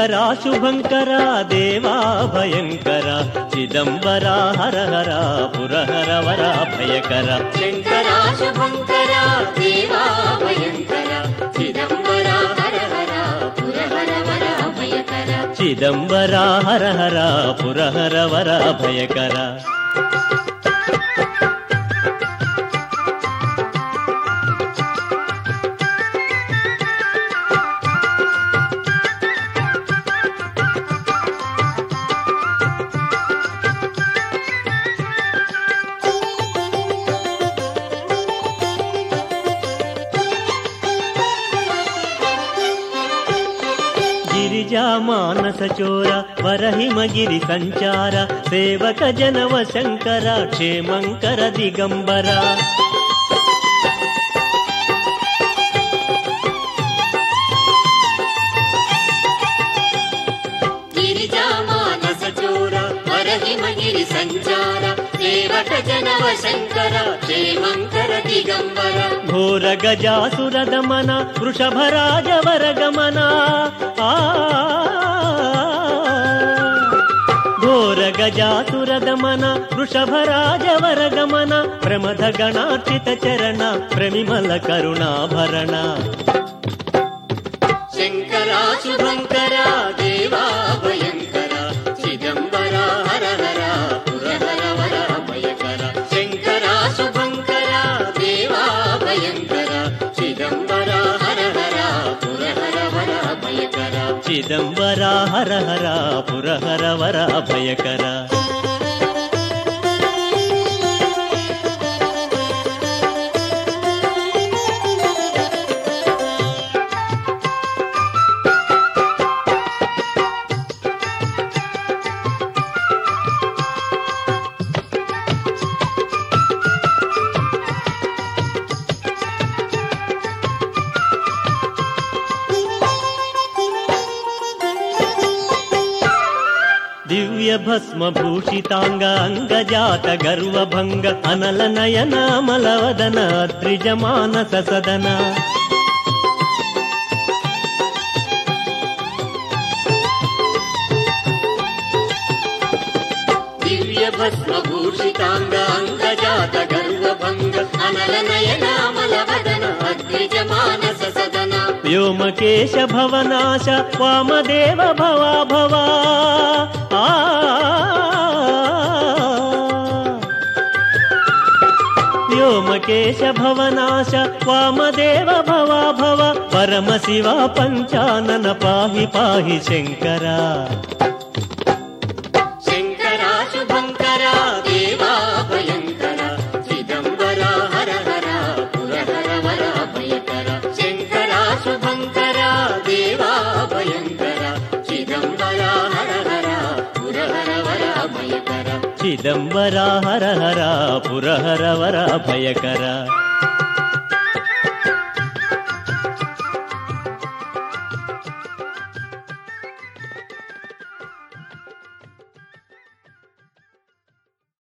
శంకరా శుభంకరా దేవా భయంకరా చిదంబరా హర హర పురహర వర భయకర శంకరా శుభంకరా దేవా భయంకరా చిదంబరా హర హర పురహర వర భయకర చిదంబరా హర హర పురహర వర భయకర గిరిజా మానస చోర వరహిమగిరి సంచార సేవక జనవ శంకర క్షేమంకర దిగంబర గిరిజా మానస చోర వరహిమగిరి సంచార సేవక జనవ శంకర క్షేమంకర దిగంబర ఘోర గజాసుర దమన వృషభరాజ వరగమన ఘోర గజాసుర దమన వృషభరాజ వరగమన ప్రమథ గణార్చిత చరణ ప్రమిమల కరుణాభరణ శంకరా శుభంకరా దేవా భయంకరా చిదంబరా హర హర పురహర వర భయకర శంకరా శుభంకరా దేవా భయంకరా చిదంబరా హర హర పురహర వర భయకర చిదంబరా హర హర పురహర వర భయకర దివ్య భస్మ భూషితాంగ అంగజాత గర్వభంగ అనల నయన మలవదన త్రిజ మానస సదన దివ్య భస్మ భూషితాంగ అంగజాత గర్వభంగ అనల నయన మలవదన అద్విజ మానస సదన వ్యోమకేశ భవనాశ వామదేవ భవా భవా వ్యోమకేశ భవనాశ వామదేవ భవా భవ పరమ శివ పంచానన పాహి పాహి శంకరా శంకరా శుభంకరా దేవా భయంకరా చిదంబరా హర హర పురహర వర భయకర శంకరా శుభంకరా దేవా భయంకరా చిదంబరా హర హర పురహర వర భయకర చిదంబరా హర హర పురహర వర భయకర